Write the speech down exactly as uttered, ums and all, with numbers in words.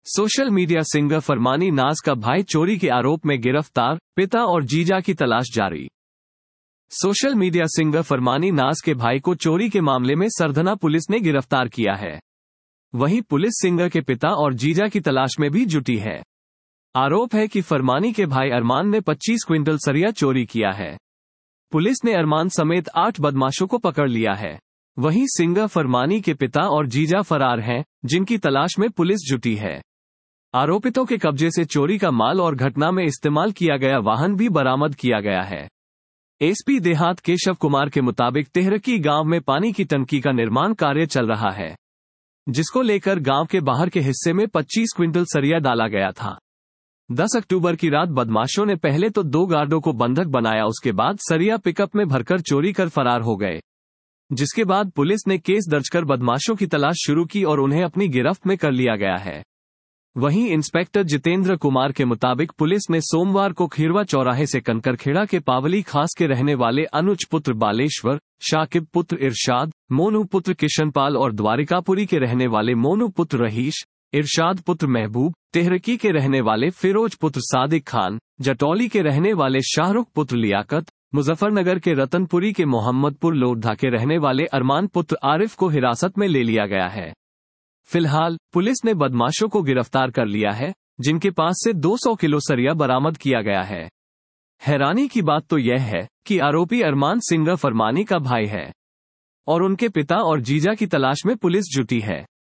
Social media singer Farmani नाज का भाई चोरी के आरोप में गिरफ्तार, पिता और जीजा की तलाश जारी। सोशल मीडिया सिंगर फरमानी नाज के भाई को चोरी के मामले में सरधना पुलिस ने गिरफ्तार किया है। वहीं पुलिस सिंगर के पिता और जीजा की तलाश में भी जुटी है। आरोप है कि फरमानी के भाई अरमान ने पच्चीस क्विंटल सरिया चोरी किया है। पुलिस ने अरमान समेत आठ बदमाशों को पकड़ लिया है। वहीं सिंगर फरमानी के पिता और जीजा फरार हैं, जिनकी तलाश में पुलिस जुटी है। आरोपितों के कब्जे से चोरी का माल और घटना में इस्तेमाल किया गया वाहन भी बरामद किया गया है। एसपी देहात केशव कुमार के मुताबिक तेहरकी गांव में पानी की टंकी का निर्माण कार्य चल रहा है, जिसको लेकर गांव के बाहर के हिस्से में पच्चीस क्विंटल सरिया डाला गया था। दस अक्टूबर की रात बदमाशों ने पहले तो दो गार्डों को बंधक बनाया, उसके बाद सरिया पिकअप में भरकर चोरी कर फरार हो गए, जिसके बाद पुलिस ने केस दर्ज कर बदमाशों की तलाश शुरू की और उन्हें अपनी गिरफ्त में कर लिया गया है। वहीं इंस्पेक्टर जितेंद्र कुमार के मुताबिक पुलिस ने सोमवार को खीरवा चौराहे से कंकरखेड़ा के पावली खास के रहने वाले अनुज पुत्र बालेश्वर, शाकिब पुत्र इरशाद, मोनू पुत्र किशनपाल और द्वारिकापुरी के रहने वाले मोनू पुत्र रहीश, इरशाद पुत्र महबूब, तेहरकी के रहने वाले फिरोज पुत्र सादिक खान, जटौली के रहने वाले शाहरुख पुत्र लियाकत, मुजफ्फरनगर के रतनपुरी के मोहम्मदपुर लोधा के रहने वाले अरमान पुत्र आरिफ को हिरासत में ले लिया गया है। फिलहाल पुलिस ने बदमाशों को गिरफ्तार कर लिया है, जिनके पास से दो सौ किलो सरिया बरामद किया गया है। हैरानी की बात तो यह है कि आरोपी अरमान सिंगर फरमानी का भाई है और उनके पिता और जीजा की तलाश में पुलिस जुटी है।